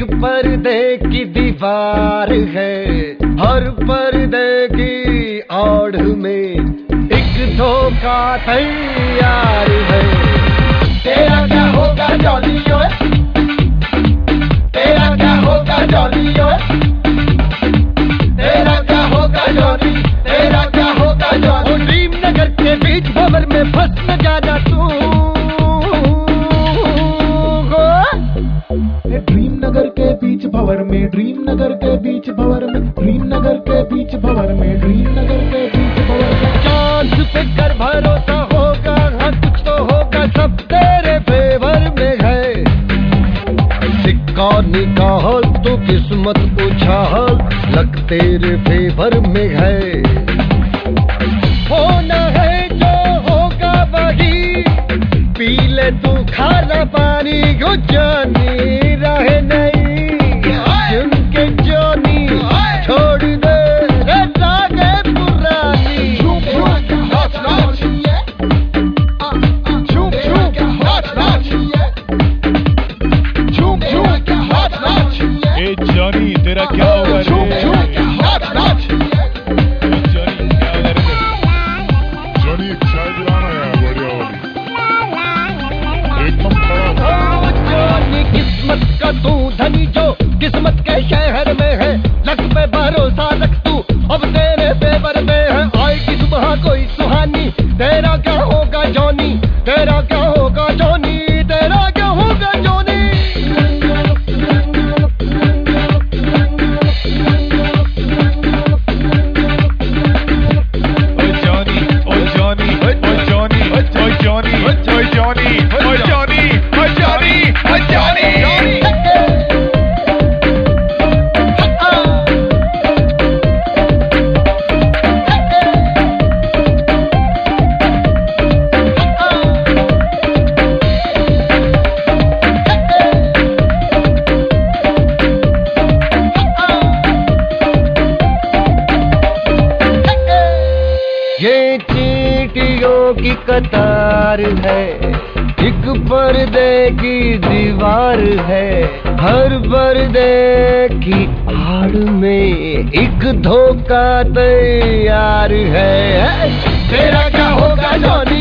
पर्दे की दीवार है, हर पर्दे की आड़ में एक धोखा तैयार है। तेरा क्या होगा जॉनी ओए, तेरा क्या होगा जॉनी ओए, तेरा क्या होगा जॉनी, तेरा क्या होगा जॉनी। ड्रीम नगर के बीच भंवर में फंस न जाना तू, ड्रीम नगर के बीच भंवर में, ड्रीम नगर के बीच भंवर में, ड्रीम नगर के बीच भंवर में, ड्रीम नगर के बीच भंवर में। चांद पे कर भरोसा होगा, हाँ कुछ तो होगा, सब तेरे फेवर में है। सिक्का निकाल तो किस्मत उछाल, लग तेरे फेवर में है। होना है जो होगा वही, पी ले तू खाना पानी को जानी रहे नहीं। जिनके जॉनी छोड़ दे रागे पुरानी। ए जॉनी तेरा क्या होगा रे? जॉनी क्या होगा रे? जॉनी एक चाय दिलाना यार, बढ़िया वाली एकदम खड़ा। जॉनी किस्मत का तू धनी जो किस्मत के शहर में है, लक पे भरोसा रख तू अब तेरे फेवर में है। आएगी सुबह कोई सुहानी, तेरा क्या होगा जॉनी, तेरा क्या होगा जॉनी, तेरा क्या होगा जॉनी। ये चींटियों की कतार है, एक पर्दे की दीवार है, हर पर्दे की आड़ में एक धोखा तैयार है। तेरा क्या होगा जॉनी।